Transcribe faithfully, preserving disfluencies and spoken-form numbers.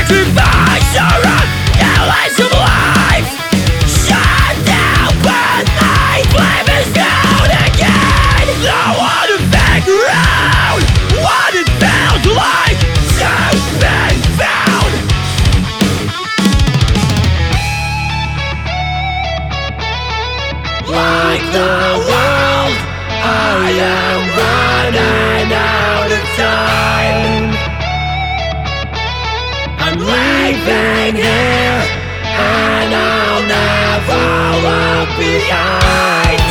sacrifice your endless of life. Shut down when my flame is down again. I wanna back around what it felt like to be found. Like the world, I am running out of time. I'm leaving here, and I'll never look behind.